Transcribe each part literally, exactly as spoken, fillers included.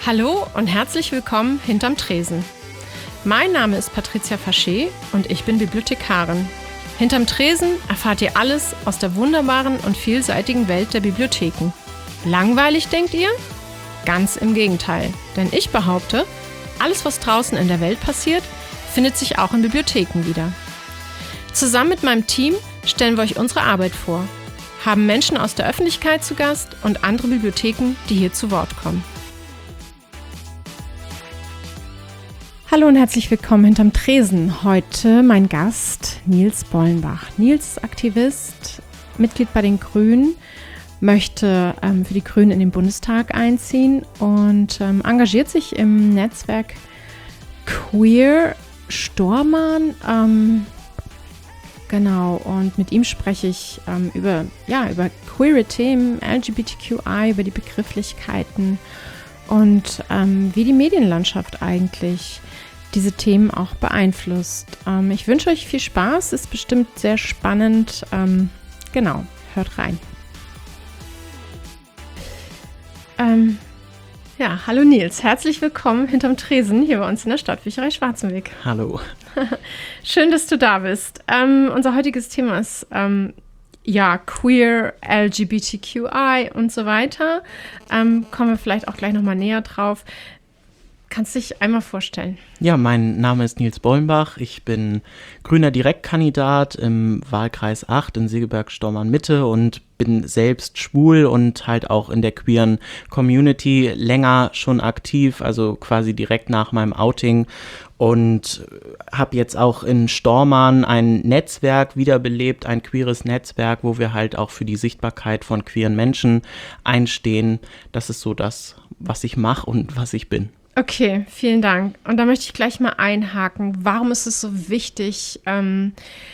Hallo und herzlich willkommen hinterm Tresen. Mein Name ist Patricia Faché und ich bin Bibliothekarin. Hinterm Tresen erfahrt ihr alles aus der wunderbaren und vielseitigen Welt der Bibliotheken. Langweilig, denkt ihr? Ganz im Gegenteil, denn ich behaupte, alles, was draußen in der Welt passiert, findet sich auch in Bibliotheken wieder. Zusammen mit meinem Team stellen wir euch unsere Arbeit vor, haben Menschen aus der Öffentlichkeit zu Gast und andere Bibliotheken, die hier zu Wort kommen. Hallo und herzlich willkommen hinterm Tresen. Heute mein Gast Nils Bollenbach. Nils ist Aktivist, Mitglied bei den Grünen, möchte ähm, für die Grünen in den Bundestag einziehen und ähm, engagiert sich im Netzwerk Queer Stormann. Ähm, genau, und mit ihm spreche ich ähm, über, ja, über queere Themen, L G B T Q I, über die Begrifflichkeiten und ähm, wie die Medienlandschaft eigentlich diese Themen auch beeinflusst. Ähm, ich wünsche euch viel Spaß, ist bestimmt sehr spannend. Ähm, genau, hört rein. Ähm, ja, hallo Nils, herzlich willkommen hinterm Tresen hier bei uns in der Stadtbücherei Schwarzenweg. Hallo. Schön, dass du da bist. Ähm, unser heutiges Thema ist ähm, ja queer, L G B T Q I und so weiter. Ähm, kommen wir vielleicht auch gleich nochmal näher drauf. Kannst du dich einmal vorstellen? Ja, mein Name ist Nils Bollenbach. Ich bin grüner Direktkandidat im Wahlkreis acht in Segeberg-Stormarn-Mitte und bin selbst schwul und halt auch in der queeren Community länger schon aktiv, also quasi direkt nach meinem Outing. Und habe jetzt auch in Stormarn ein Netzwerk wiederbelebt, ein queeres Netzwerk, wo wir halt auch für die Sichtbarkeit von queeren Menschen einstehen. Das ist so das, was ich mache und was ich bin. Okay, vielen Dank. Und da möchte ich gleich mal einhaken. Warum ist es so wichtig, ähm,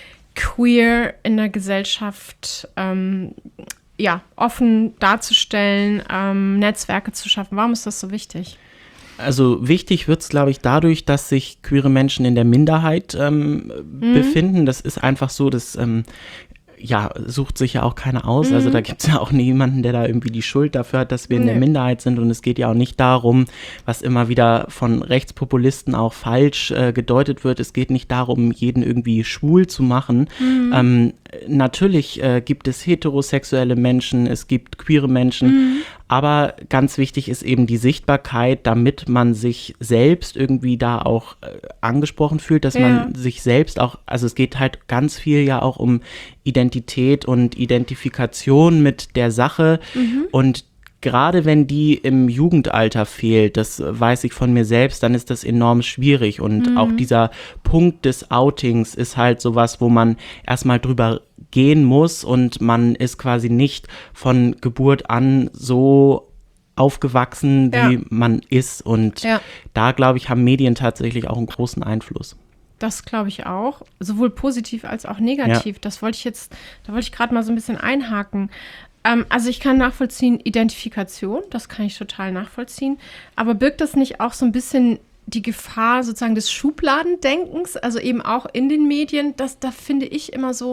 queer in der Gesellschaft ähm, ja, offen darzustellen, ähm, Netzwerke zu schaffen? Warum ist das so wichtig? Also wichtig wird es, glaube ich, dadurch, dass sich queere Menschen in der Minderheit ähm, mhm. befinden. Das ist einfach so, dass ähm, ja, sucht sich ja auch keiner aus. Mhm. Also da gibt es ja auch niemanden, der da irgendwie die Schuld dafür hat, dass wir in nee. der Minderheit sind. Und es geht ja auch nicht darum, was immer wieder von Rechtspopulisten auch falsch äh, gedeutet wird. Es geht nicht darum, jeden irgendwie schwul zu machen. Mhm. Ähm, natürlich äh, gibt es heterosexuelle Menschen, es gibt queere Menschen. Mhm. Aber ganz wichtig ist eben die Sichtbarkeit, damit man sich selbst irgendwie da auch äh, angesprochen fühlt, dass ja. man sich selbst auch, also es geht halt ganz viel ja auch um Identität und Identifikation mit der Sache mhm. und gerade wenn die im Jugendalter fehlt, das weiß ich von mir selbst, dann ist das enorm schwierig und mhm. auch dieser Punkt des Outings ist halt sowas, wo man erstmal drüber gehen muss und man ist quasi nicht von Geburt an so aufgewachsen, wie ja. man ist und ja. da, glaube ich, haben Medien tatsächlich auch einen großen Einfluss. Das glaube ich auch, sowohl positiv als auch negativ. Ja. Das wollte ich jetzt, da wollte ich gerade mal so ein bisschen einhaken. Ähm, also ich kann nachvollziehen, Identifikation, das kann ich total nachvollziehen. Aber birgt das nicht auch so ein bisschen die Gefahr sozusagen des Schubladendenkens, also eben auch in den Medien? Das, da finde ich immer so,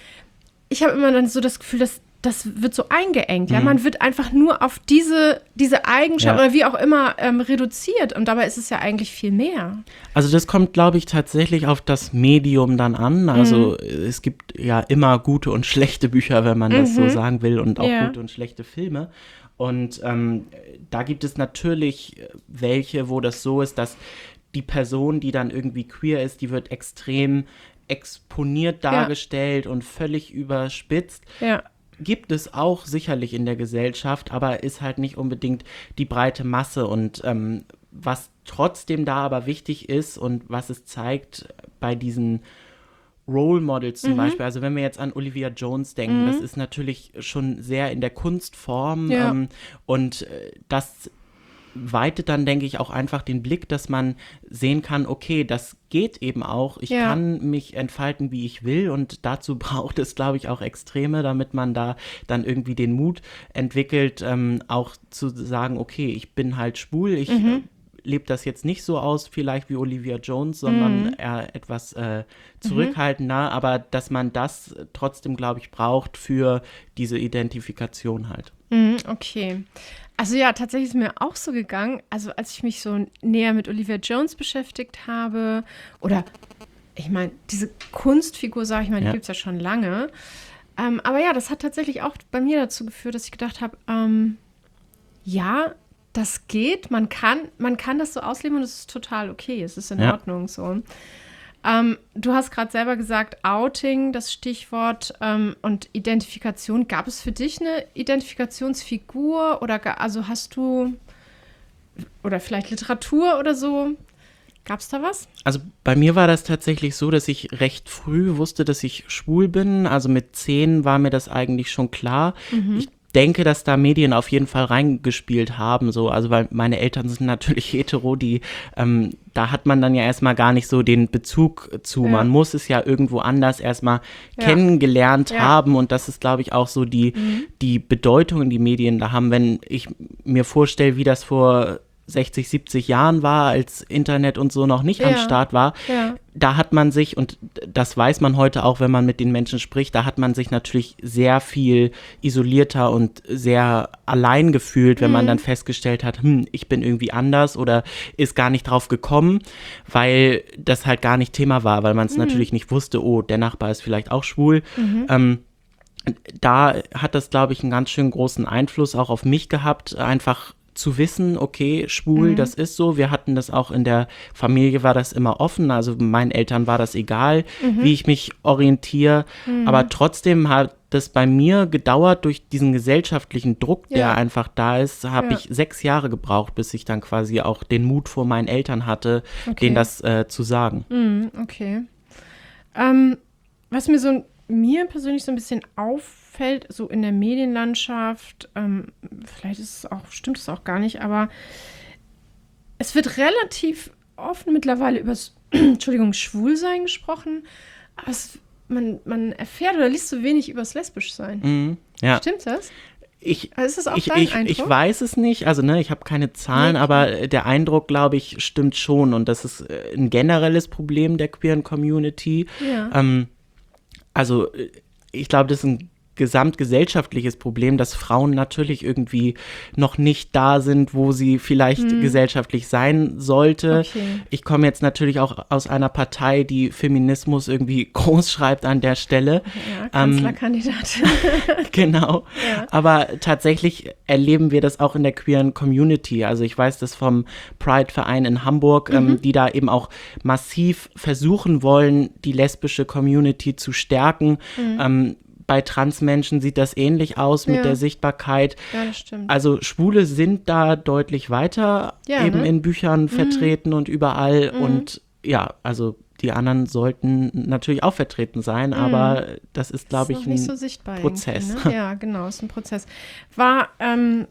ich habe immer dann so das Gefühl, dass das wird so eingeengt. Mhm. Ja? Man wird einfach nur auf diese, diese Eigenschaft ja. oder wie auch immer ähm, reduziert. Und dabei ist es ja eigentlich viel mehr. Also das kommt, glaube ich, tatsächlich auf das Medium dann an. Also mhm. es gibt ja immer gute und schlechte Bücher, wenn man mhm. das so sagen will, und auch ja. gute und schlechte Filme. Und ähm, da gibt es natürlich welche, wo das so ist, dass die Person, die dann irgendwie queer ist, die wird extrem exponiert dargestellt ja. und völlig überspitzt. Ja. Gibt es auch sicherlich in der Gesellschaft, aber ist halt nicht unbedingt die breite Masse. Und ähm, was trotzdem da aber wichtig ist und was es zeigt bei diesen Role Models zum mhm. Beispiel, also wenn wir jetzt an Olivia Jones denken, mhm. das ist natürlich schon sehr in der Kunstform ja. ähm, und äh, das weitet dann, denke ich, auch einfach den Blick, dass man sehen kann, okay, das geht eben auch. Ich ja. kann mich entfalten, wie ich will und dazu braucht es, glaube ich, auch Extreme, damit man da dann irgendwie den Mut entwickelt, ähm, auch zu sagen, okay, ich bin halt schwul, ich mhm. äh, lebe das jetzt nicht so aus, vielleicht wie Olivia Jones, sondern mhm. eher etwas äh, zurückhaltender, mhm. aber dass man das trotzdem, glaube ich, braucht für diese Identifikation halt. Mhm, okay. Also ja, tatsächlich ist mir auch so gegangen, also als ich mich so näher mit Olivia Jones beschäftigt habe, oder ich meine, diese Kunstfigur, sage ich mal, die Ja. gibt es ja schon lange. Ähm, aber ja, das hat tatsächlich auch bei mir dazu geführt, dass ich gedacht habe, ähm, ja, das geht, man kann, man kann das so ausleben und es ist total okay, es ist in Ja. Ordnung so. Ähm, du hast gerade selber gesagt, Outing, das Stichwort, ähm, und Identifikation. Gab es für dich eine Identifikationsfigur oder ga- also hast du, oder vielleicht Literatur oder so? Gab es da was? Also bei mir war das tatsächlich so, dass ich recht früh wusste, dass ich schwul bin. Also mit zehn war mir das eigentlich schon klar. Ich denke, dass da Medien auf jeden Fall reingespielt haben, so, also weil meine Eltern sind natürlich hetero, die, ähm, da hat man dann ja erstmal gar nicht so den Bezug zu. Ja. Man muss es ja irgendwo anders erstmal Ja. kennengelernt Ja. haben und das ist, glaube ich, auch so die, die Bedeutung, die Medien da haben. Wenn ich mir vorstelle, wie das vor sechzig, siebzig Jahren war, als Internet und so noch nicht am Ja. Start war, Ja. da hat man sich, und das weiß man heute auch, wenn man mit den Menschen spricht, da hat man sich natürlich sehr viel isolierter und sehr allein gefühlt, wenn man dann festgestellt hat, hm, ich bin irgendwie anders oder ist gar nicht drauf gekommen, weil das halt gar nicht Thema war, weil man es natürlich nicht wusste, oh, der Nachbar ist vielleicht auch schwul. Ähm, da hat das, glaube ich, einen ganz schön großen Einfluss auch auf mich gehabt, einfach zu wissen, okay, schwul, Mhm. das ist so. Wir hatten das auch in der Familie, war das immer offen. Also meinen Eltern war das egal, Mhm. wie ich mich orientiere. Aber trotzdem hat das bei mir gedauert durch diesen gesellschaftlichen Druck, der Ja. einfach da ist, habe Ja. ich sechs Jahre gebraucht, bis ich dann quasi auch den Mut vor meinen Eltern hatte, Okay. denen das äh, zu sagen. Mhm, okay. Ähm, was mir so mir persönlich so ein bisschen auffällt, so in der Medienlandschaft, ähm, vielleicht ist es auch, stimmt es auch gar nicht, aber es wird relativ offen mittlerweile über das Entschuldigung, Schwulsein gesprochen, aber es, man, man erfährt oder liest so wenig über das Lesbischsein. Mhm. Ja. Stimmt das? Ich, Also ist das auch ich, dein ich, Eindruck? ich weiß es nicht, also ne, ich habe keine Zahlen, Nee, aber der Eindruck, glaube ich, stimmt schon und das ist äh, ein generelles Problem der queeren Community. Ja. Ähm, also äh, ich glaube, das ist ein gesamtgesellschaftliches Problem, dass Frauen natürlich irgendwie noch nicht da sind, wo sie vielleicht gesellschaftlich sein sollte. Okay. Ich komme jetzt natürlich auch aus einer Partei, die Feminismus irgendwie groß schreibt an der Stelle. Ja, Kanzlerkandidatin. Genau. Ja. Aber tatsächlich erleben wir das auch in der queeren Community. Also ich weiß das vom Pride-Verein in Hamburg, ähm, die da eben auch massiv versuchen wollen, die lesbische Community zu stärken. Ähm, bei Transmenschen sieht das ähnlich aus mit Ja. der Sichtbarkeit. Ja, das stimmt. Also Schwule sind da deutlich weiter Ja, eben ne? in Büchern vertreten und überall. Und ja, also die anderen sollten natürlich auch vertreten sein, aber das ist, glaube Ist ich, noch nicht ein so sichtbar Prozess. irgendwie, Ne? Ja, genau, ist ein Prozess. War ähm,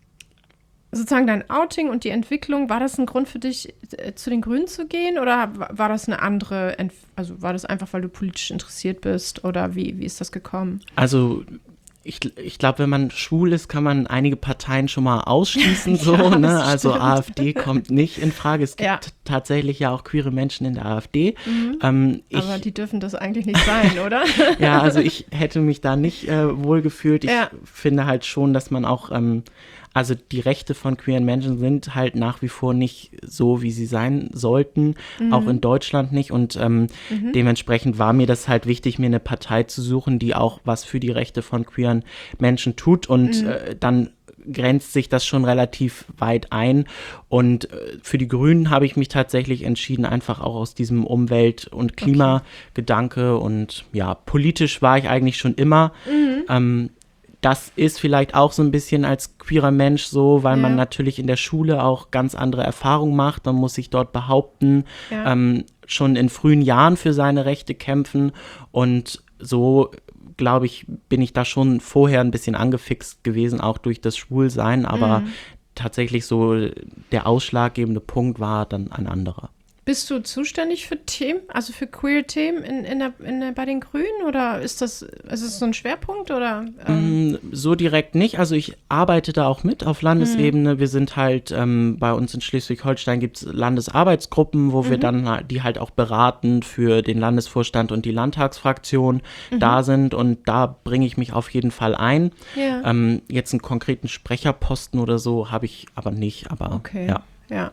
sozusagen dein Outing und die Entwicklung, war das ein Grund für dich, äh, zu den Grünen zu gehen oder wa- war das eine andere, Entf- also war das einfach, weil du politisch interessiert bist oder wie, wie ist das gekommen? Also ich, ich glaube, wenn man schwul ist, kann man einige Parteien schon mal ausschließen. So, Ja, ne? das Also stimmt. AfD kommt nicht in Frage. Es gibt Ja. tatsächlich ja auch queere Menschen in der AfD. Ähm, ich, Aber die dürfen das eigentlich nicht sein, oder? ja, also ich hätte mich da nicht äh, wohl gefühlt. Ich Ja. finde halt schon, dass man auch, ähm, also die Rechte von queeren Menschen sind halt nach wie vor nicht so, wie sie sein sollten, auch in Deutschland nicht. Und ähm, dementsprechend war mir das halt wichtig, mir eine Partei zu suchen, die auch was für die Rechte von queeren Menschen tut. Und äh, dann grenzt sich das schon relativ weit ein. Und äh, für die Grünen habe ich mich tatsächlich entschieden, einfach auch aus diesem Umwelt- und Klimagedanke. Und ja, politisch war ich eigentlich schon immer. Ähm, das ist vielleicht auch so ein bisschen als queerer Mensch so, weil man Ja. natürlich in der Schule auch ganz andere Erfahrungen macht. Man muss sich dort behaupten, Ja. ähm, schon in frühen Jahren für seine Rechte kämpfen. Und so, glaube ich, bin ich da schon vorher ein bisschen angefixt gewesen, auch durch das Schwulsein. Aber tatsächlich so der ausschlaggebende Punkt war dann ein anderer. bist du zuständig für Themen, also für Queer-Themen in, in der, in der, bei den Grünen oder ist das, ist das so ein Schwerpunkt oder? Ähm? So direkt nicht, also ich arbeite da auch mit auf Landesebene. Mhm. Wir sind halt, ähm, bei uns in Schleswig-Holstein gibt es Landesarbeitsgruppen, wo mhm. wir dann, die halt auch beratend für den Landesvorstand und die Landtagsfraktion mhm. da sind und da bringe ich mich auf jeden Fall ein. Ja. Ähm, jetzt einen konkreten Sprecherposten oder so habe ich aber nicht, aber okay. ja. Ja.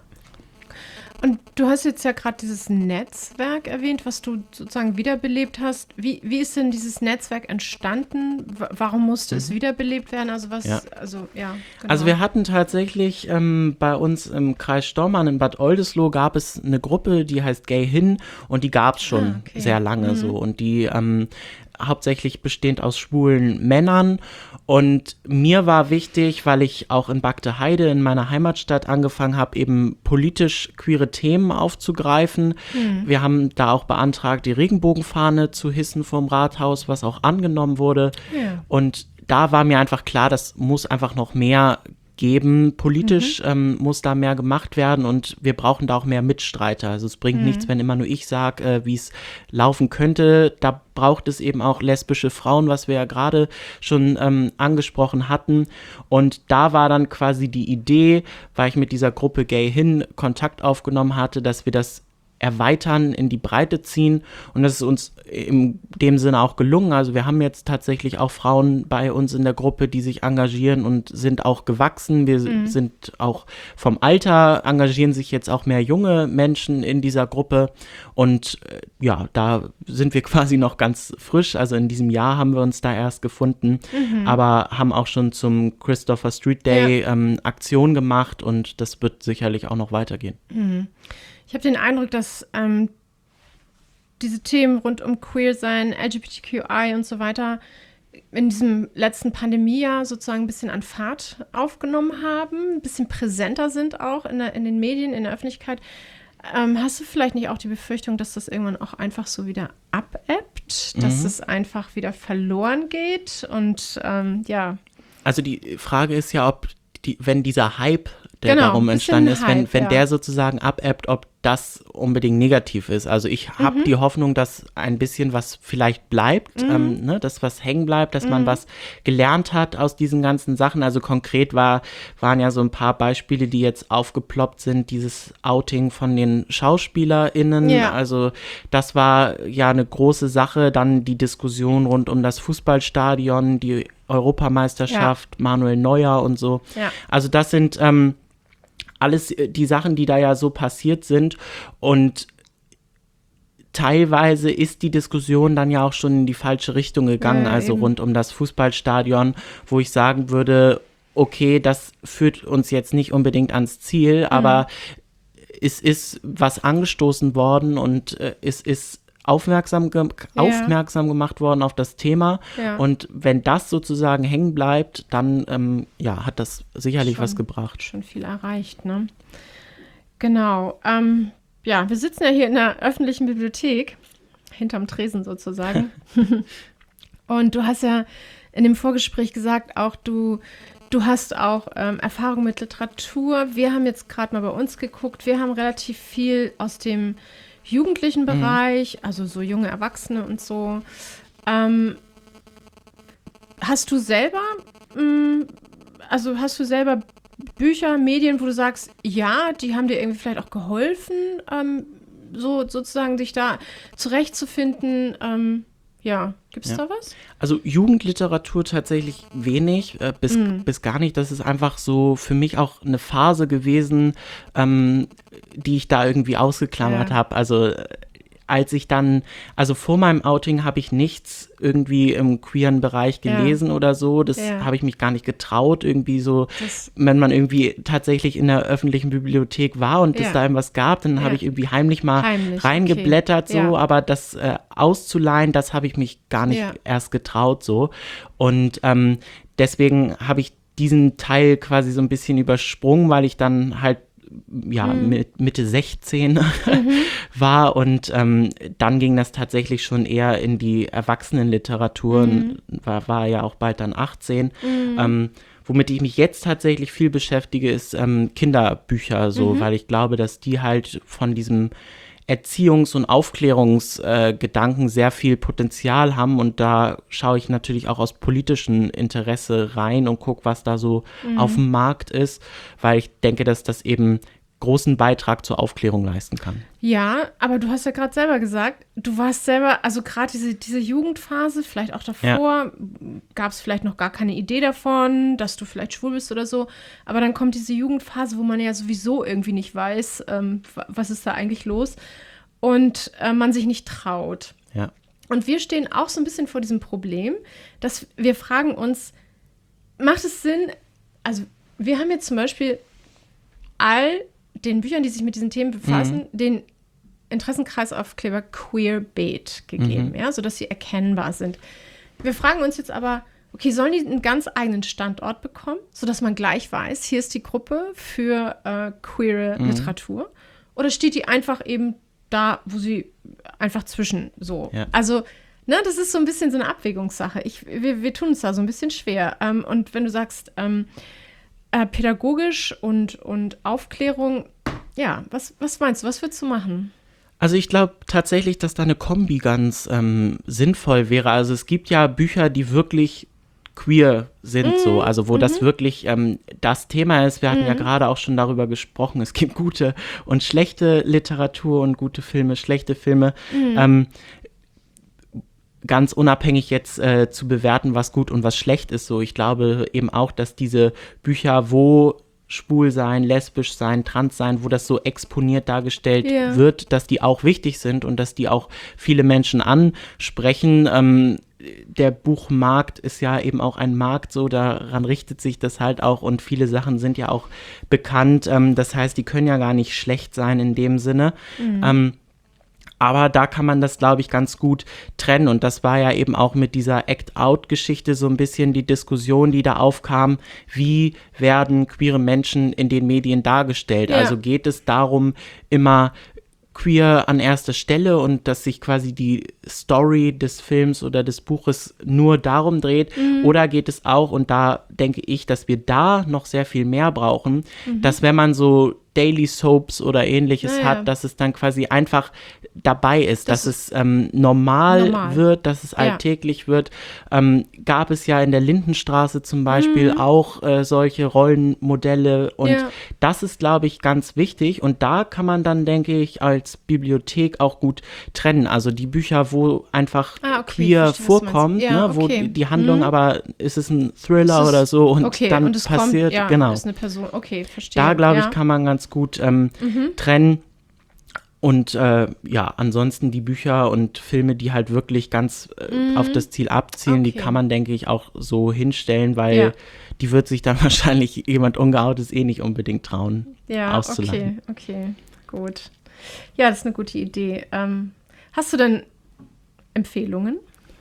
Und du hast jetzt ja gerade dieses Netzwerk erwähnt, was du sozusagen wiederbelebt hast. Wie, wie ist denn dieses Netzwerk entstanden? W- warum musste mhm. es wiederbelebt werden? Also was, ja. also ja. Genau. Also wir hatten tatsächlich ähm, bei uns im Kreis Stormarn in Bad Oldesloe gab es eine Gruppe, die heißt Gay Hin und die gab es schon ah, okay. sehr lange mhm. so und die ähm, hauptsächlich bestehend aus schwulen Männern und mir war wichtig, weil ich auch in Bagde Heide in meiner Heimatstadt angefangen habe, eben politisch queere Themen aufzugreifen. Mhm. Wir haben da auch beantragt, die Regenbogenfahne zu hissen vom Rathaus, was auch angenommen wurde ja. und da war mir einfach klar, das muss einfach noch mehr geben. Politisch mhm. ähm, muss da mehr gemacht werden und wir brauchen da auch mehr Mitstreiter. Also es bringt mhm. nichts, wenn immer nur ich sage, äh, wie es laufen könnte. Da braucht es eben auch lesbische Frauen, was wir ja gerade schon ähm, angesprochen hatten. Und da war dann quasi die Idee, weil ich mit dieser Gruppe Gay Hin Kontakt aufgenommen hatte, dass wir das erweitern, in die Breite ziehen und das ist uns in dem Sinne auch gelungen. Also wir haben jetzt tatsächlich auch Frauen bei uns in der Gruppe, die sich engagieren und sind auch gewachsen. Wir mhm. sind auch vom Alter, engagieren sich jetzt auch mehr junge Menschen in dieser Gruppe und äh, ja, da sind wir quasi noch ganz frisch. Also in diesem Jahr haben wir uns da erst gefunden, mhm. aber haben auch schon zum Christopher Street Day ja. ähm, Aktion gemacht und das wird sicherlich auch noch weitergehen. Mhm. Ich habe den Eindruck, dass ähm, diese Themen rund um Queer-Sein, L G B T Q I und so weiter in diesem letzten Pandemiejahr sozusagen ein bisschen an Fahrt aufgenommen haben, ein bisschen präsenter sind auch in, der, in den Medien, in der Öffentlichkeit. Ähm, hast du vielleicht nicht auch die Befürchtung, dass das irgendwann auch einfach so wieder abebbt, dass mhm. es einfach wieder verloren geht und ähm, ja. Also die Frage ist ja, ob die, wenn dieser Hype, der genau, darum entstanden ist, wenn, Hype, wenn ja. der sozusagen abebbt, ob das unbedingt negativ ist. Also ich habe mhm. die Hoffnung, dass ein bisschen was vielleicht bleibt, mhm. ähm, ne, dass was hängen bleibt, dass mhm. man was gelernt hat aus diesen ganzen Sachen. Also konkret war, waren ja so ein paar Beispiele, die jetzt aufgeploppt sind, dieses Outing von den SchauspielerInnen. Ja. Also das war ja eine große Sache. Dann die Diskussion rund um das Fußballstadion, die Europameisterschaft, ja. Manuel Neuer und so. Ja. Also das sind ähm, alles die Sachen, die da ja so passiert sind und teilweise ist die Diskussion dann ja auch schon in die falsche Richtung gegangen, ja, also eben. Rund um das Fußballstadion, wo ich sagen würde, okay, das führt uns jetzt nicht unbedingt ans Ziel, mhm. aber es ist was angestoßen worden und äh, es ist Aufmerksam, ge- ja. aufmerksam gemacht worden auf das Thema ja. und wenn das sozusagen hängen bleibt, dann ähm, ja, hat das sicherlich schon, was gebracht. Schon viel erreicht, ne? Genau. Ähm, ja, wir sitzen ja hier in der öffentlichen Bibliothek, hinterm Tresen sozusagen. Und du hast ja in dem Vorgespräch gesagt, auch du, du hast auch ähm, Erfahrung mit Literatur. Wir haben jetzt gerade mal bei uns geguckt, wir haben relativ viel aus dem jugendlichen Bereich, mhm. also so junge Erwachsene und so. Ähm, hast du selber, mh, also hast du selber Bücher, Medien, wo du sagst, ja, die haben dir irgendwie vielleicht auch geholfen, ähm, so sozusagen dich da zurechtzufinden? Ähm, ja, gibt es ja. da was? Also Jugendliteratur tatsächlich wenig, äh, bis, mhm. bis gar nicht. Das ist einfach so für mich auch eine Phase gewesen, ähm, die ich da irgendwie ausgeklammert ja. habe. Also äh, als ich dann, also vor meinem Outing habe ich nichts irgendwie im queeren Bereich gelesen ja. oder so. Das ja. habe ich mich gar nicht getraut, irgendwie so, das wenn man irgendwie tatsächlich in der öffentlichen Bibliothek war und ja. es da irgendwas gab, dann ja. habe ich irgendwie heimlich mal heimlich, reingeblättert okay. so, ja. aber das äh, auszuleihen, das habe ich mich gar nicht ja. erst getraut so. Und ähm, deswegen habe ich diesen Teil quasi so ein bisschen übersprungen, weil ich dann halt ja, mhm. mit Mitte sechzehn mhm. war und ähm, dann ging das tatsächlich schon eher in die Erwachsenenliteratur, mhm. war, war ja auch bald dann achtzehn. Mhm. Ähm, womit ich mich jetzt tatsächlich viel beschäftige, ist ähm, Kinderbücher so, mhm. weil ich glaube, dass die halt von diesem Erziehungs- und Aufklärungsgedanken äh, sehr viel Potenzial haben und da schaue ich natürlich auch aus politischem Interesse rein und gucke, was da so mhm. auf dem Markt ist, weil ich denke, dass das eben großen Beitrag zur Aufklärung leisten kann. Ja, aber du hast ja gerade selber gesagt, du warst selber, also gerade diese, diese Jugendphase, vielleicht auch davor, ja. gab es vielleicht noch gar keine Idee davon, dass du vielleicht schwul bist oder so, aber dann kommt diese Jugendphase, wo man ja sowieso irgendwie nicht weiß, ähm, was ist da eigentlich los und äh, man sich nicht traut. Ja. Und wir stehen auch so ein bisschen vor diesem Problem, dass wir fragen uns, macht es Sinn, also wir haben jetzt zum Beispiel all den Büchern, die sich mit diesen Themen befassen, mhm. den Interessenkreisaufkleber Queerbeet gegeben, mhm. ja, sodass sie erkennbar sind. Wir fragen uns jetzt aber, okay, sollen die einen ganz eigenen Standort bekommen, sodass man gleich weiß, hier ist die Gruppe für äh, queere mhm. Literatur? Oder steht die einfach eben da, wo sie einfach zwischen so? Ja. Also, ne, das ist so ein bisschen so eine Abwägungssache. Ich, wir, wir tun uns da so ein bisschen schwer. Ähm, und wenn du sagst, ähm, Äh, pädagogisch und, und Aufklärung, ja, was, was meinst du, was würdest du machen? Also ich glaube tatsächlich, dass da eine Kombi ganz ähm, sinnvoll wäre. Also es gibt ja Bücher, die wirklich queer sind, mm, so, also wo mm-hmm. das wirklich ähm, das Thema ist. Wir hatten mm. ja gerade auch schon darüber gesprochen, es gibt gute und schlechte Literatur und gute Filme, schlechte Filme. Mm. Ähm, ganz unabhängig jetzt äh, zu bewerten, was gut und was schlecht ist. So, ich glaube eben auch, dass diese Bücher, wo schwul sein, lesbisch sein, trans sein, wo das so exponiert dargestellt yeah. wird, dass die auch wichtig sind und dass die auch viele Menschen ansprechen. Ähm, der Buchmarkt ist ja eben auch ein Markt, so daran richtet sich das halt auch und viele Sachen sind ja auch bekannt. Ähm, das heißt, die können ja gar nicht schlecht sein in dem Sinne. Mhm. Ähm, Aber da kann man das, glaube ich, ganz gut trennen. Und das war ja eben auch mit dieser Act-Out-Geschichte so ein bisschen die Diskussion, die da aufkam. Wie werden queere Menschen in den Medien dargestellt? Ja. Also geht es darum, immer queer an erster Stelle und dass sich quasi die Story des Films oder des Buches nur darum dreht? Mhm. Oder geht es auch, und da denke ich, dass wir da noch sehr viel mehr brauchen, mhm. dass wenn man so Daily Soaps oder ähnliches ja, hat, ja. dass es dann quasi einfach dabei ist, das dass es ähm, normal, normal wird, dass es ja. alltäglich wird. Ähm, gab es ja in der Lindenstraße zum Beispiel mhm. auch äh, solche Rollenmodelle und ja. das ist, glaube ich, ganz wichtig und da kann man dann, denke ich, als Bibliothek auch gut trennen. Also die Bücher, wo einfach ah, okay, queer verstehe, vorkommt, ja, ne, wo okay. die, die Handlung, mhm. aber ist es ein Thriller es oder so und okay, dann und es passiert, kommt, ja, genau. ist eine Person, okay, verstehe. Da, glaube ja. ich, kann man ganz gut ähm, mhm. trennen. Und äh, ja, ansonsten die Bücher und Filme, die halt wirklich ganz äh, mhm. auf das Ziel abzielen, okay. die kann man, denke ich, auch so hinstellen, weil ja. die wird sich dann wahrscheinlich jemand Ungeoutes eh nicht unbedingt trauen, ja, auszulachen. Okay, okay, gut. Ja, das ist eine gute Idee. Ähm, hast du denn Empfehlungen?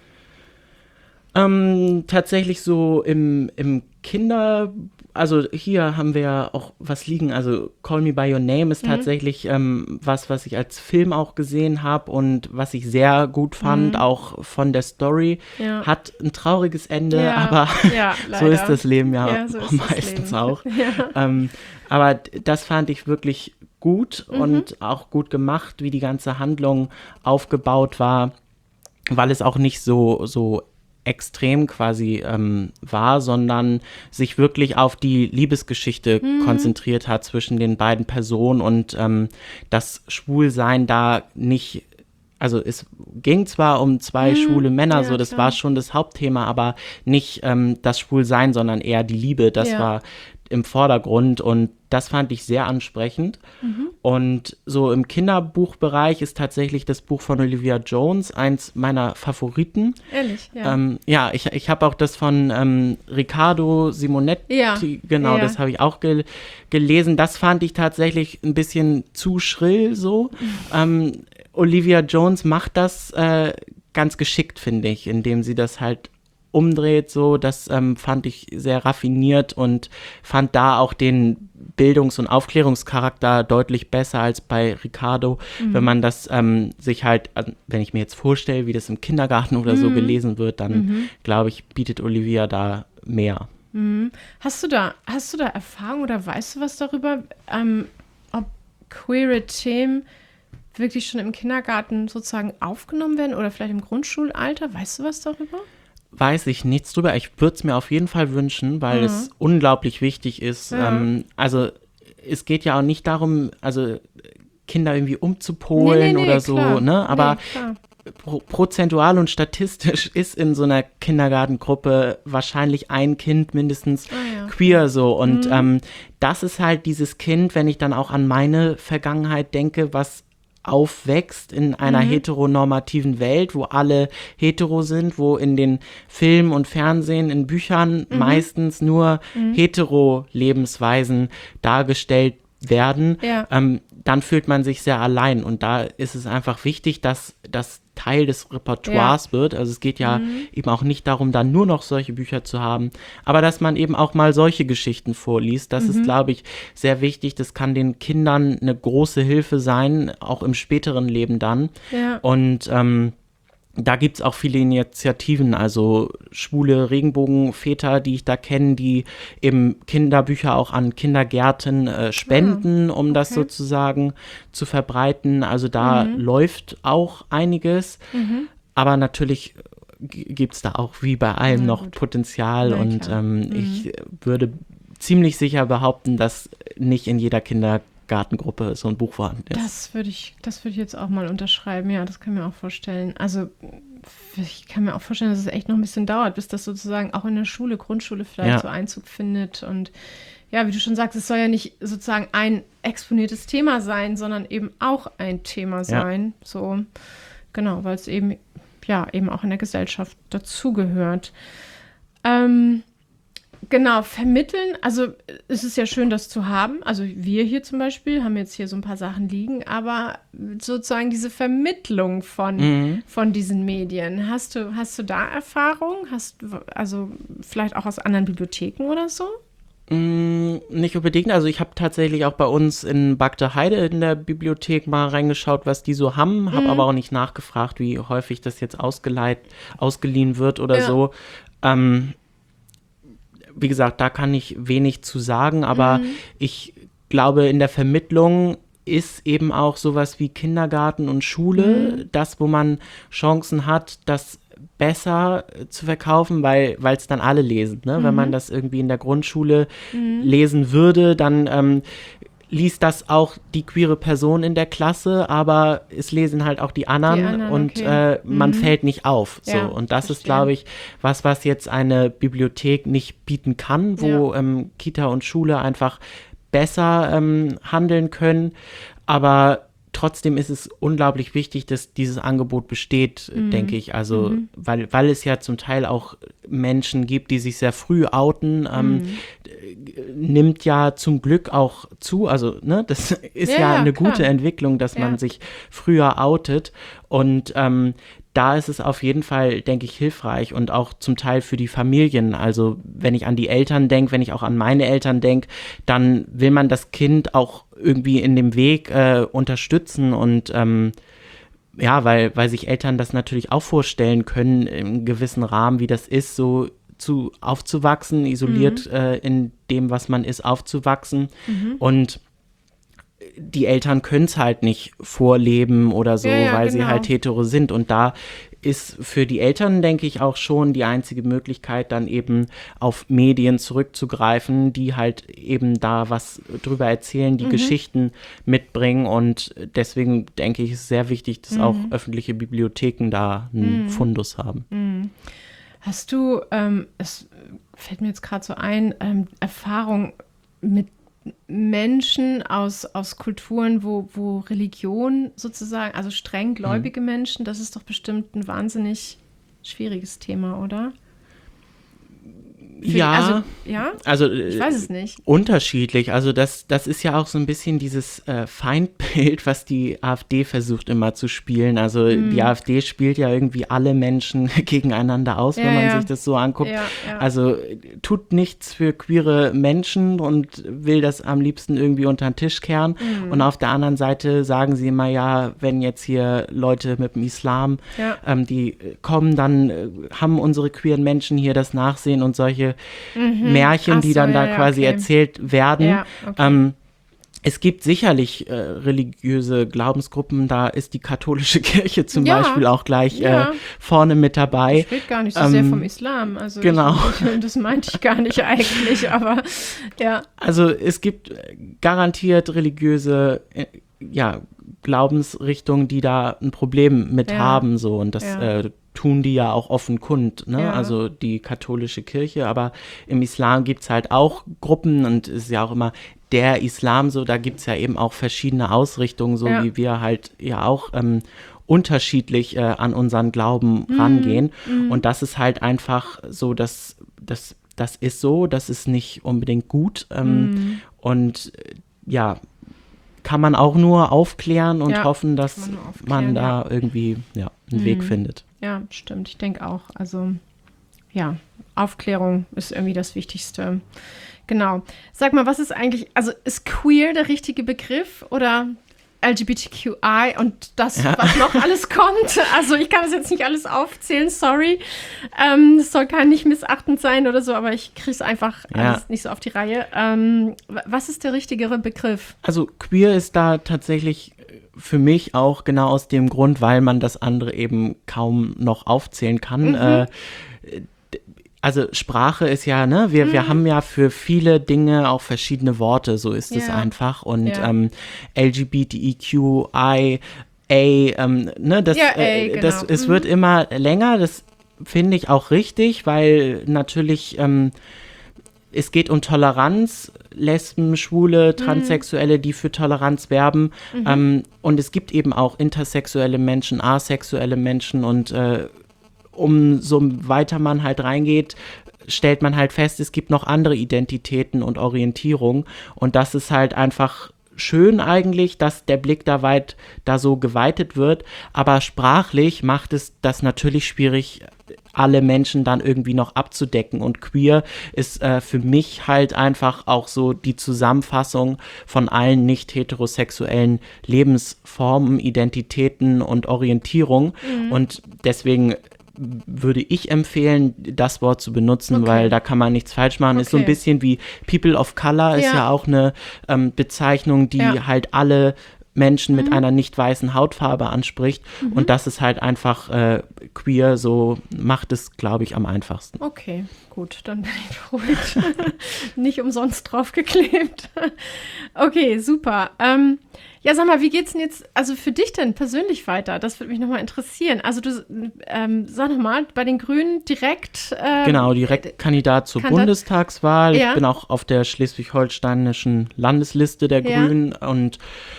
Ähm, tatsächlich so im, im Kinder, also hier haben wir auch was liegen, also Call Me By Your Name ist mhm. tatsächlich ähm, was, was ich als Film auch gesehen habe und was ich sehr gut fand, mhm. auch von der Story. Ja. Hat ein trauriges Ende, ja. aber ja, so ist das Leben ja, ja so meistens auch. ja. ähm, aber das fand ich wirklich gut mhm. und auch gut gemacht, wie die ganze Handlung aufgebaut war, weil es auch nicht so, so extrem quasi ähm, war, sondern sich wirklich auf die Liebesgeschichte mhm. konzentriert hat zwischen den beiden Personen und ähm, das Schwulsein da nicht, also es ging zwar um zwei mhm. schwule Männer, ja, so das klar. war schon das Hauptthema, aber nicht ähm, das Schwulsein, sondern eher die Liebe, das ja. war im Vordergrund und das fand ich sehr ansprechend. Mhm. Und so im Kinderbuchbereich ist tatsächlich das Buch von Olivia Jones eins meiner Favoriten. Ehrlich, ja. Ähm, ja, ich, ich habe auch das von ähm, Riccardo Simonetti, ja. genau, ja. das habe ich auch gel- gelesen. Das fand ich tatsächlich ein bisschen zu schrill so. Mhm. Ähm, Olivia Jones macht das äh, ganz geschickt, finde ich, indem sie das halt umdreht, so, das ähm, fand ich sehr raffiniert und fand da auch den Bildungs- und Aufklärungscharakter deutlich besser als bei Riccardo, mhm. wenn man das ähm, sich halt, wenn ich mir jetzt vorstelle, wie das im Kindergarten oder mhm. so gelesen wird, dann mhm. glaube ich, bietet Olivia da mehr. Mhm. Hast du da, hast du da Erfahrung oder weißt du was darüber, ähm, ob queere Themen wirklich schon im Kindergarten sozusagen aufgenommen werden oder vielleicht im Grundschulalter? Weißt du was darüber? Weiß ich nichts drüber. Ich würde es mir auf jeden Fall wünschen, weil mhm. es unglaublich wichtig ist. Ja. Ähm, also es geht ja auch nicht darum, also Kinder irgendwie umzupolen nee, nee, nee, oder so, klar. ne? Aber nee, pro- prozentual und statistisch ist in so einer Kindergartengruppe wahrscheinlich ein Kind mindestens ah, ja. queer so. Und mhm. ähm, das ist halt dieses Kind, wenn ich dann auch an meine Vergangenheit denke, was aufwächst in einer mhm. heteronormativen Welt, wo alle hetero sind, wo in den Filmen und Fernsehen, in Büchern mhm. meistens nur mhm. hetero-Lebensweisen dargestellt werden, ja. ähm, dann fühlt man sich sehr allein. Und da ist es einfach wichtig, dass das Teil des Repertoires ja. wird. Also es geht ja mhm. eben auch nicht darum, dann nur noch solche Bücher zu haben, aber dass man eben auch mal solche Geschichten vorliest. Das mhm. ist, glaube ich, sehr wichtig. Das kann den Kindern eine große Hilfe sein, auch im späteren Leben dann. Ja. Und ähm, da gibt es auch viele Initiativen, also schwule Regenbogenväter, die ich da kenne, die eben Kinderbücher auch an Kindergärten äh, spenden, ah, um okay. das sozusagen zu verbreiten. Also da mhm. läuft auch einiges, mhm. aber natürlich g- gibt es da auch wie bei allem ja, noch gut. Potenzial. Ja, und ähm, mhm. ich würde ziemlich sicher behaupten, dass nicht in jeder Kindergartengruppe Gartengruppe so ein Buch vorhanden ist. Das würde ich, das würde ich jetzt auch mal unterschreiben. Ja, das kann ich mir auch vorstellen. Also ich kann mir auch vorstellen, dass es echt noch ein bisschen dauert, bis das sozusagen auch in der Schule, Grundschule vielleicht ja. so Einzug findet. Und ja, wie du schon sagst, es soll ja nicht sozusagen ein exponiertes Thema sein, sondern eben auch ein Thema sein. Ja. So, genau, weil es eben, ja, eben auch in der Gesellschaft dazugehört. Ähm, Genau, vermitteln, also es ist ja schön, das zu haben. Also wir hier zum Beispiel haben jetzt hier so ein paar Sachen liegen, aber sozusagen diese Vermittlung von, mhm. von diesen Medien, hast du, hast du da Erfahrung? Hast du, also vielleicht auch aus anderen Bibliotheken oder so? Mm, nicht unbedingt, also ich habe tatsächlich auch bei uns in Bagde Heide in der Bibliothek mal reingeschaut, was die so haben, habe mhm. aber auch nicht nachgefragt, wie häufig das jetzt ausgeleiht, ausgeliehen wird oder ja. so. Ähm, Wie gesagt, da kann ich wenig zu sagen, aber mhm. ich glaube, in der Vermittlung ist eben auch sowas wie Kindergarten und Schule, mhm. das, wo man Chancen hat, das besser zu verkaufen, weil es dann alle lesen. Ne? Mhm. Wenn man das irgendwie in der Grundschule mhm. lesen würde, dann ähm, liest das auch die queere Person in der Klasse, aber es lesen halt auch die anderen, die anderen und okay. äh, man mhm. fällt nicht auf. So. Ja, und das verstehe. Ist, glaube ich, was, was jetzt eine Bibliothek nicht bieten kann, wo ja. ähm, Kita und Schule einfach besser ähm, handeln können. Aber trotzdem ist es unglaublich wichtig, dass dieses Angebot besteht, mhm. denke ich. Also, mhm. weil, weil es ja zum Teil auch Menschen gibt, die sich sehr früh outen, ähm, mhm. nimmt ja zum Glück auch zu. Also, ne, das ist ja, ja eine klar. Gute Entwicklung, dass ja. man sich früher outet. Und ähm, da ist es auf jeden Fall, denke ich, hilfreich und auch zum Teil für die Familien. Also wenn ich an die Eltern denke, wenn ich auch an meine Eltern denke, dann will man das Kind auch irgendwie in dem Weg äh, unterstützen und ähm, ja, weil, weil sich Eltern das natürlich auch vorstellen können, im gewissen Rahmen, wie das ist, so zu aufzuwachsen, isoliert mhm. äh, in dem, was man ist, aufzuwachsen. Mhm. Und die Eltern können es halt nicht vorleben oder so, ja, ja, weil genau. sie halt hetero sind. Und da ist für die Eltern, denke ich, auch schon die einzige Möglichkeit, dann eben auf Medien zurückzugreifen, die halt eben da was drüber erzählen, die mhm. Geschichten mitbringen. Und deswegen denke ich, ist es sehr wichtig, dass mhm. auch öffentliche Bibliotheken da einen mhm. Fundus haben. Mhm. Hast du, ähm, es fällt mir jetzt gerade so ein, ähm, Erfahrung mit Menschen aus, aus Kulturen, wo, wo Religion sozusagen, also streng gläubige mhm. Menschen, das ist doch bestimmt ein wahnsinnig schwieriges Thema, oder? Für ja, die, also, ja, also ich weiß es nicht. Unterschiedlich. Also das, das ist ja auch so ein bisschen dieses äh, Feindbild, was die AfD versucht immer zu spielen. Also mm. die AfD spielt ja irgendwie alle Menschen gegeneinander aus, ja, wenn man ja. sich das so anguckt. Ja, ja. Also tut nichts für queere Menschen und will das am liebsten irgendwie unter den Tisch kehren. Mm. Und auf der anderen Seite sagen sie immer, ja, wenn jetzt hier Leute mit dem Islam, ja. ähm, die kommen, dann äh, haben unsere queeren Menschen hier das Nachsehen und solche Mhm. Märchen, so, die dann da ja, quasi okay. erzählt werden. Ja, okay. ähm, es gibt sicherlich äh, religiöse Glaubensgruppen, da ist die katholische Kirche zum Ja, Beispiel auch gleich ja. äh, vorne mit dabei. Ich rede gar nicht so Ähm, sehr vom Islam. Also genau. Ich, ich, das meinte ich gar nicht eigentlich, aber ja. Also es gibt garantiert religiöse äh, ja, Glaubensrichtungen, die da ein Problem mit Ja. haben, so, und das Ja. äh, tun die ja auch offen kund, ne? Ja. Also die katholische Kirche, aber im Islam gibt es halt auch Gruppen und es ist ja auch immer der Islam so, da gibt es ja eben auch verschiedene Ausrichtungen, so Ja. wie wir halt ja auch ähm, unterschiedlich äh, an unseren Glauben rangehen. Und das ist halt einfach so, dass das, das ist so, das ist nicht unbedingt gut. Ähm, Und äh, ja, kann man auch nur aufklären und Ja, hoffen, kann dass man nur aufklären, man da irgendwie ja, einen Weg findet. Ja, stimmt. Ich denke auch. Also, ja, Aufklärung ist irgendwie das Wichtigste. Genau. Sag mal, was ist eigentlich, also ist queer der richtige Begriff oder L G B T Q I und das, Ja. was noch alles kommt? Also ich kann das jetzt nicht alles aufzählen, sorry. Ähm, es soll kein nicht missachtend sein oder so, aber ich kriege es einfach Ja. alles nicht so auf die Reihe. Ähm, w- was ist der richtigere Begriff? Also queer ist da tatsächlich für mich auch genau aus dem Grund, weil man das andere eben kaum noch aufzählen kann. Äh, also Sprache ist ja, ne, wir, wir haben ja für viele Dinge auch verschiedene Worte, so ist es Ja. einfach. Und Ja. ähm, L G B T I Q I A, ähm, ne, das, Ja, A, äh, das genau. es Mhm. wird immer länger, das finde ich auch richtig, weil natürlich ähm, es geht um Toleranz, Lesben, Schwule, Transsexuelle, die für Toleranz werben. Ähm, und es gibt eben auch intersexuelle Menschen, asexuelle Menschen. Und äh, umso weiter man halt reingeht, stellt man halt fest, es gibt noch andere Identitäten und Orientierung. Und das ist halt einfach schön eigentlich, dass der Blick da weit da so geweitet wird. Aber sprachlich macht es das natürlich schwierig, alle Menschen dann irgendwie noch abzudecken. Und queer ist äh, für mich halt einfach auch so die Zusammenfassung von allen nicht heterosexuellen Lebensformen, Identitäten und Orientierung. Und deswegen würde ich empfehlen, das Wort zu benutzen, Okay. weil da kann man nichts falsch machen. Ist so ein Okay. bisschen wie People of Color, ist Ja. ja auch eine ähm, Bezeichnung, die Ja. halt alle Menschen mit einer nicht weißen Hautfarbe anspricht. Und das ist halt einfach äh, queer, so macht es, glaube ich, am einfachsten. Okay, gut, dann bin ich beruhigt. Nicht umsonst draufgeklebt. Okay, super. Ähm, ja, sag mal, wie geht's denn jetzt, also für dich denn persönlich weiter? Das würde mich nochmal interessieren. Also du, ähm, sag nochmal, bei den Grünen direkt. Ähm, Genau, direkt Kandidat zur Kandidat- Bundestagswahl. Ja. Ich bin auch auf der schleswig-holsteinischen Landesliste der Ja. Grünen und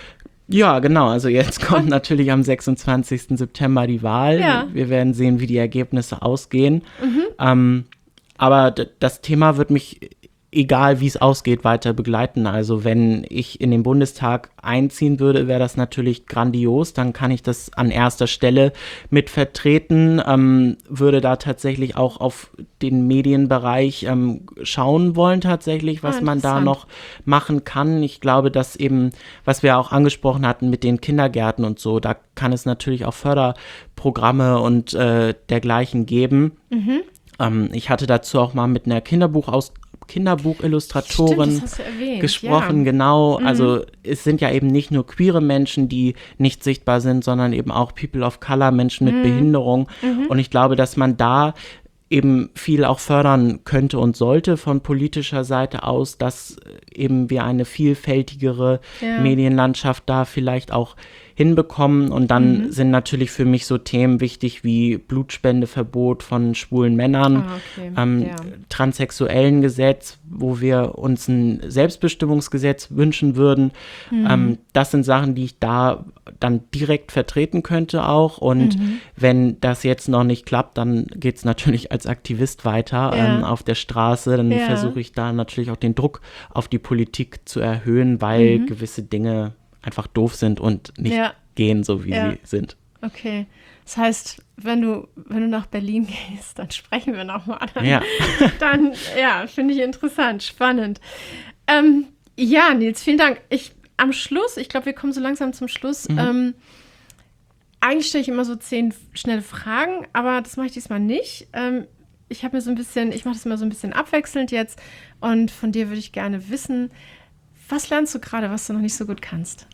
ja, genau. Also jetzt kommt natürlich am sechsundzwanzigsten September die Wahl. Ja. Wir werden sehen, wie die Ergebnisse ausgehen. Ähm, aber d- das Thema wird mich, egal wie es ausgeht, weiter begleiten. Also wenn ich in den Bundestag einziehen würde, wäre das natürlich grandios. Dann kann ich das an erster Stelle mit vertreten, ähm, würde da tatsächlich auch auf den Medienbereich ähm, schauen wollen tatsächlich, was Ah, man da interessant. noch machen kann. Ich glaube, dass eben, was wir auch angesprochen hatten mit den Kindergärten und so, da kann es natürlich auch Förderprogramme und äh, dergleichen geben. Ähm, ich hatte dazu auch mal mit einer Kinderbuchaus Kinderbuchillustratorin Stimmt, das hast du erwähnt, gesprochen, ja. genau. Also es sind ja eben nicht nur queere Menschen, die nicht sichtbar sind, sondern eben auch People of Color, Menschen mit Behinderung. Und ich glaube, dass man da eben viel auch fördern könnte und sollte von politischer Seite aus, dass eben wir eine vielfältigere Ja. Medienlandschaft da vielleicht auch hinbekommen. Und dann sind natürlich für mich so Themen wichtig wie Blutspendeverbot von schwulen Männern, Ah, okay. ähm, Ja. transsexuellen Gesetz, wo wir uns ein Selbstbestimmungsgesetz wünschen würden. Mhm. Ähm, das sind Sachen, die ich da dann direkt vertreten könnte auch. Und Mhm. wenn das jetzt noch nicht klappt, dann geht es natürlich als Aktivist weiter Ja. ähm, auf der Straße. Dann Ja. versuche ich da natürlich auch den Druck auf die Politik zu erhöhen, weil Mhm. gewisse Dinge einfach doof sind und nicht Ja. gehen, so wie Ja. sie sind. Okay. Das heißt, wenn du, wenn du nach Berlin gehst, dann sprechen wir nochmal. Dann, Ja. dann, ja, finde ich interessant, spannend. Ähm, ja, Nils, vielen Dank. Ich, am Schluss, ich glaube, wir kommen so langsam zum Schluss. Mhm. Ähm, eigentlich stelle ich immer so zehn schnelle Fragen, aber das mache ich diesmal nicht. Ähm, ich habe mir so ein bisschen, ich mache das immer so ein bisschen abwechselnd jetzt und von dir würde ich gerne wissen, Was lernst du gerade, was du noch nicht so gut kannst?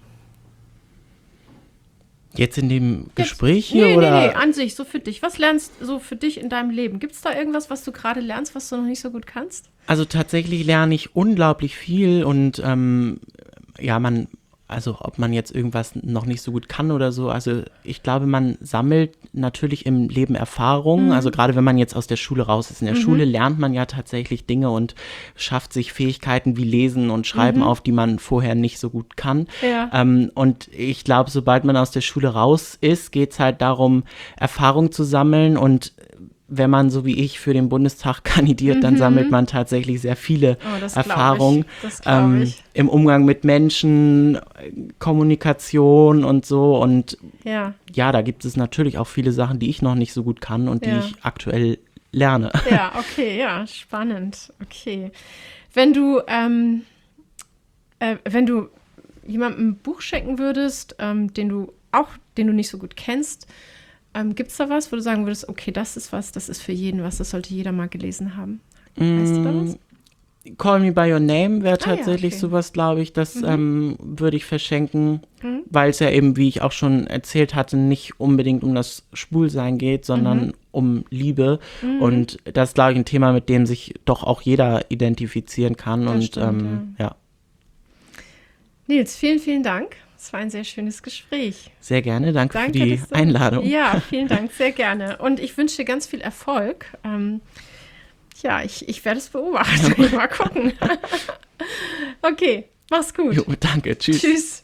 Jetzt in dem Jetzt, Gespräch hier nee, oder? Nee, nee, an sich, so für dich. Was lernst du so für dich in deinem Leben? Gibt es da irgendwas, was du gerade lernst, was du noch nicht so gut kannst? Also tatsächlich lerne ich unglaublich viel und ähm, ja, man, also ob man jetzt irgendwas noch nicht so gut kann oder so, also ich glaube, man sammelt natürlich im Leben Erfahrungen, mhm. also gerade wenn man jetzt aus der Schule raus ist. In der mhm. Schule lernt man ja tatsächlich Dinge und schafft sich Fähigkeiten wie Lesen und Schreiben mhm. auf, die man vorher nicht so gut kann. Ja. Ähm, und ich glaube, sobald man aus der Schule raus ist, geht es halt darum, Erfahrung zu sammeln und wenn man so wie ich für den Bundestag kandidiert, mhm. dann sammelt man tatsächlich sehr viele oh, das Erfahrungen das ähm, ich. im Umgang mit Menschen, Kommunikation und so. Und ja. ja, da gibt es natürlich auch viele Sachen, die ich noch nicht so gut kann und die ja. ich aktuell lerne. Ja, okay, ja, spannend. Okay. Wenn du, ähm, äh, wenn du jemandem ein Buch schenken würdest, ähm, den du auch, den du nicht so gut kennst, Ähm, gibt es da was, wo du sagen würdest, okay, das ist was, das ist für jeden was, das sollte jeder mal gelesen haben? Weißt du da was? Call Me By Your Name wäre tatsächlich ah, ja, okay. sowas, glaube ich, das mhm. ähm, würde ich verschenken, mhm. weil es ja eben, wie ich auch schon erzählt hatte, nicht unbedingt um das Schwulsein geht, sondern mhm. um Liebe. Mhm. Und das ist, glaube ich, ein Thema, mit dem sich doch auch jeder identifizieren kann. Das und stimmt, ähm, ja. ja. Nils, vielen, vielen Dank. Es war ein sehr schönes Gespräch. Sehr gerne, danke, danke für die du, Einladung. Ja, vielen Dank, sehr gerne. Und ich wünsche dir ganz viel Erfolg. Ähm, ja, ich, ich werde es beobachten. Ja. Mal gucken. Okay, mach's gut. Jo, danke, tschüss. Tschüss.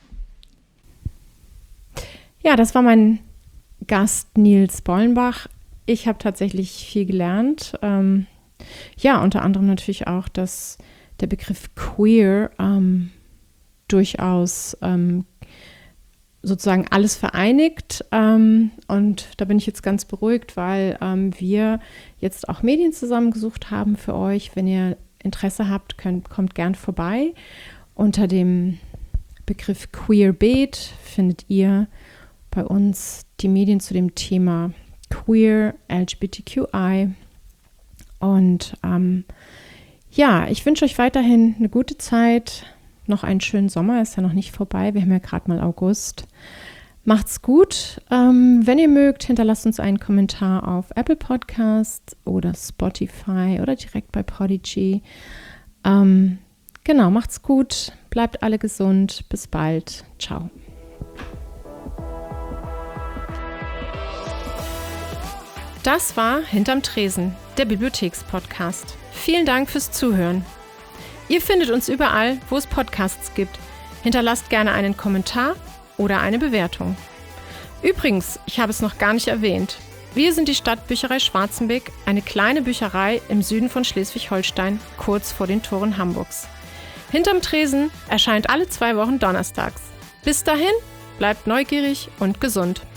Ja, das war mein Gast Nils Bollenbach. Ich habe tatsächlich viel gelernt. Ähm, ja, unter anderem natürlich auch, dass der Begriff queer ähm, durchaus ähm, sozusagen alles vereinigt. Ähm, und da bin ich jetzt ganz beruhigt, weil ähm, wir jetzt auch Medien zusammengesucht haben für euch. Wenn ihr Interesse habt, könnt, kommt gern vorbei. Unter dem Begriff Queerbeat findet ihr bei uns die Medien zu dem Thema Queer, L G B T Q I. Und ähm, ja, ich wünsche euch weiterhin eine gute Zeit. Noch einen schönen Sommer, ist ja noch nicht vorbei. Wir haben ja gerade mal August. Macht's gut. Ähm, wenn ihr mögt, hinterlasst uns einen Kommentar auf Apple Podcasts oder Spotify oder direkt bei Podigy. Ähm, genau, macht's gut. Bleibt alle gesund. Bis bald. Ciao. Das war Hinterm Tresen, der Bibliothekspodcast. Vielen Dank fürs Zuhören. Ihr findet uns überall, wo es Podcasts gibt. Hinterlasst gerne einen Kommentar oder eine Bewertung. Übrigens, ich habe es noch gar nicht erwähnt. Wir sind die Stadtbücherei Schwarzenbeck, eine kleine Bücherei im Süden von Schleswig-Holstein, kurz vor den Toren Hamburgs. Hinterm Tresen erscheint alle zwei Wochen donnerstags. Bis dahin, bleibt neugierig und gesund.